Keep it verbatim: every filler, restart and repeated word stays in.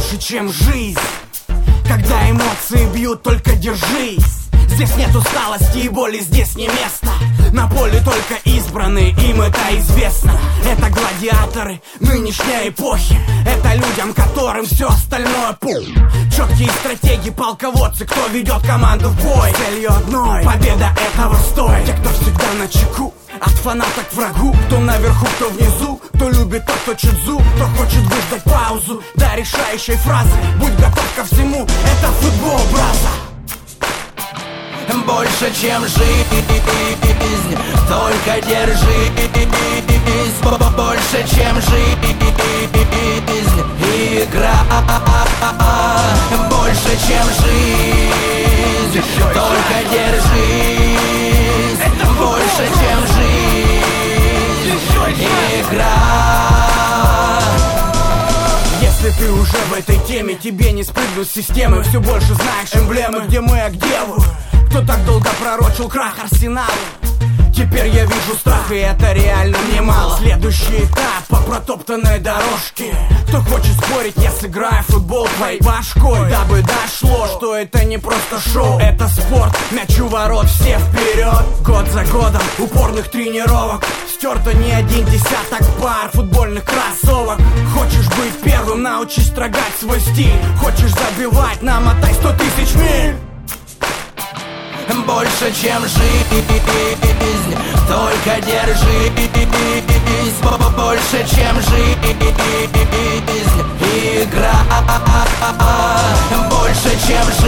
больше, чем жизнь. Когда эмоции бьют, только держись. Здесь нет усталости и боли, здесь не место. На поле только избранные, им это известно. Это гладиаторы нынешней эпохи. Это людям, которым все остальное пух. Четкие стратегии, полководцы, кто ведет команду в бой. Целью одной, победа этого стоит. Те, кто всегда на чеку, от фаната к врагу. Кто наверху, кто внизу, кто любит, тот точит зуб, кто хочет выждать паузу до решающей фразы. Будь готов ко всему, это футбол, браза. Больше, чем жизнь, только держись. Больше, чем жизнь, игра. Больше, чем жизнь, только держись. Больше, чем жизнь, игра. Если ты уже в этой теме, тебе не спрыгнуть с системы. Все больше знаешь эмблемы, где мы, а где вы. Кто так долго пророчил крах Арсенала? Теперь я вижу страх, и это реально немало. Следующий этап по протоптанной дорожке. Кто хочет спорить, я сыграю в футбол твоей башкой. Дабы дошло, что это не просто шоу, это спорт, мяч у ворот, все вперед. Год за годом упорных тренировок стерто не один десяток пар футбольных кроссовок. Хочешь быть первым, научись строгать свой стиль. Хочешь забивать, намотай сто тысяч миль. Больше, чем жизнь, только держись. Больше, чем жизнь, игра. Больше, чем жизнь.